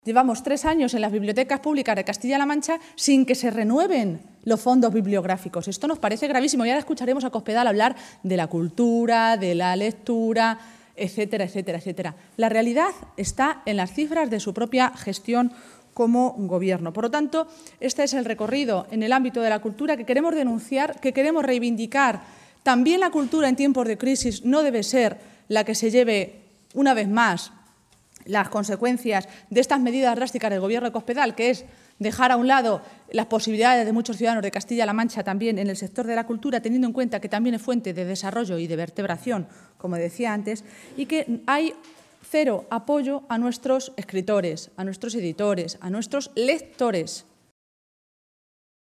Llevamos 3 años en las bibliotecas públicas de Castilla-La Mancha sin que se renueven los fondos bibliográficos. Esto nos parece gravísimo y ahora escucharemos a Cospedal hablar de la cultura, de la lectura, etcétera, etcétera, etcétera. La realidad está en las cifras de su propia gestión como Gobierno. Por lo tanto, este es el recorrido en el ámbito de la cultura que queremos denunciar, que queremos reivindicar. También la cultura en tiempos de crisis no debe ser la que se lleve, una vez más, las consecuencias de estas medidas drásticas del Gobierno de Cospedal, que es dejar a un lado las posibilidades de muchos ciudadanos de Castilla-La Mancha también en el sector de la cultura, teniendo en cuenta que también es fuente de desarrollo y de vertebración, como decía antes, y que hay cero apoyo a nuestros escritores, a nuestros editores, a nuestros lectores.